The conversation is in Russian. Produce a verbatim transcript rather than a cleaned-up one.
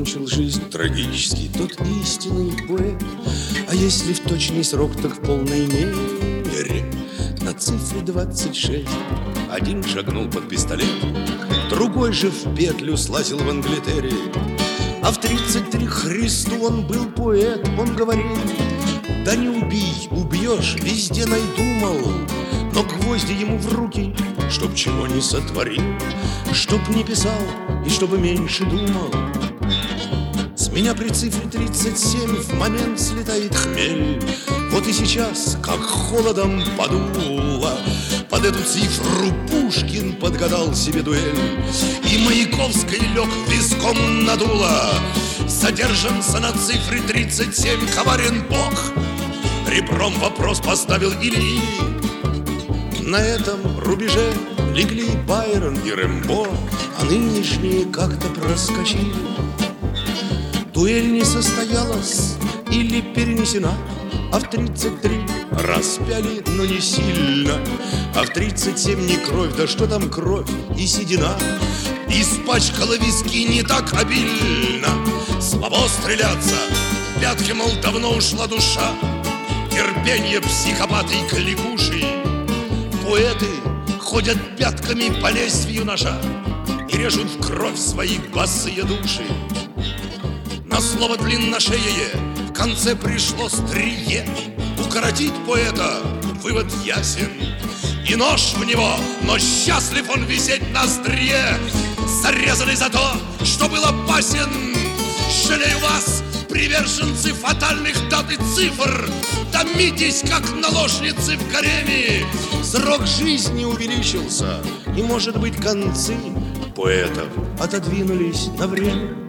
кончил жизнь трагически тот истинный поэт. А если в точный срок, так в полной мере. На цифре двадцать шесть один шагнул под пистолет, другой же в петлю слазил в Англитере. А в тридцать три Христу он был поэт. Он говорил: да не убей, убьешь, везде найду, мол. Но гвозди ему в руки, чтоб чего не сотворил, чтоб не писал и чтобы меньше думал. С меня при цифре тридцать семь в момент слетает хмель. Вот и сейчас, как холодом подуло, под эту цифру Пушкин подгадал себе дуэль. И Маяковской лег виском надуло. Задержанца на цифре тридцать семь коварен Бог. Ребром вопрос поставил или на этом рубеже легли Байрон и Рэмбо, а нынешние как-то проскочили. Дуэль не состоялась или перенесена, а в тридцать три распяли, но не сильно. А в тридцать семь не кровь, да что там кровь и седина. Испачкала виски не так обильно. Слабо стреляться, в пятки, мол, давно ушла душа. Терпенье психопаты и кликуши. Поэты ходят пятками по лезвию ножа и режут в кровь свои босые души. На слово длинношеее в конце пришло стрие. Укоротить поэта вывод ясен. И нож в него, но счастлив он висеть на острие. Зарезанный за то, что был опасен. Жалею вас, приверженцы фатальных дат и цифр. Томитесь, как наложницы в гареме. Срок жизни увеличился, и, может быть, концы поэтов отодвинулись на время.